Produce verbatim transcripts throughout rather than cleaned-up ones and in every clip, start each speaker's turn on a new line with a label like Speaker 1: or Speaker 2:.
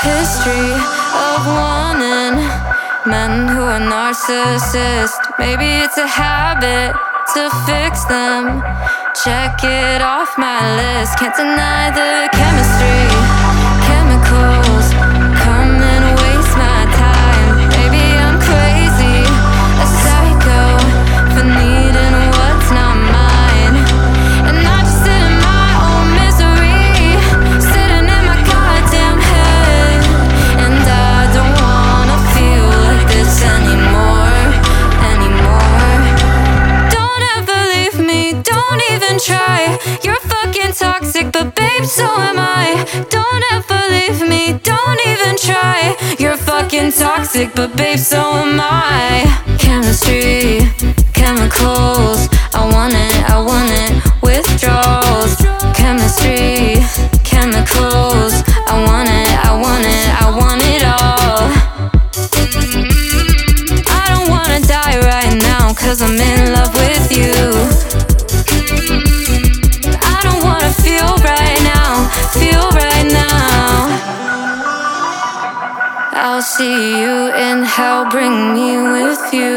Speaker 1: history of wanting men who are narcissists. Maybe it's a habit to fix them. Check it off my list. Can't deny the chemistry. Chemicals come and waste my time. Maybe I'm crazy, a psycho, for needing what's not mine. And I just sit in my own misery, sitting in my goddamn head. And I don't wanna feel like this anymore, anymore. Don't ever leave me, don't even try. You're fucking toxic, but babe, so am I. Don't ever leave me, don't even try. You're fucking toxic, but babe, so am I. Chemistry, chemicals, I want it, I want it. Withdrawals, chemistry, chemicals, I want it, I want it, I want it all. I don't wanna die right now, cause I'm in love with you. I don't wanna feel right now, feel right now. I'll see you in hell, bring me with you.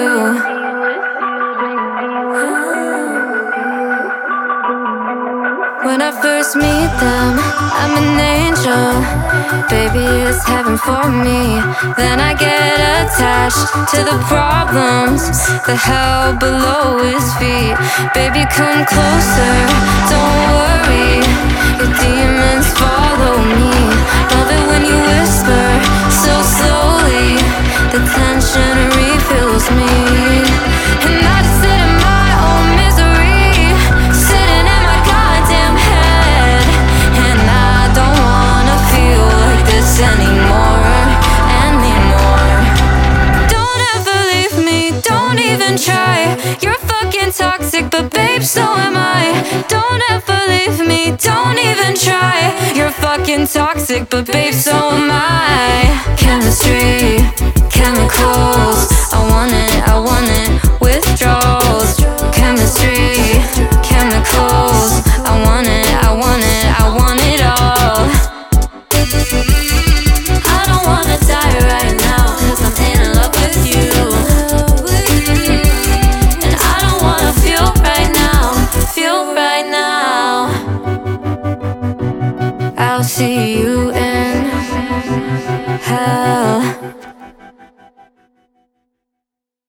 Speaker 1: When I first meet them, I'm an angel. Baby, it's heaven for me. Then I get attached to the problems, the hell below his feet. Baby, come closer, don't worry. Your demons follow me. Love it when you whisper so slowly. The tension refills me. And I just sit in my own misery, sitting in my goddamn head. And I don't wanna feel like this anymore, anymore. Don't ever leave me, don't even try. You're fucking toxic, but babe, so am I. Don't ever leave me, don't even try. You're fucking toxic, but babe, so am I. Chemistry,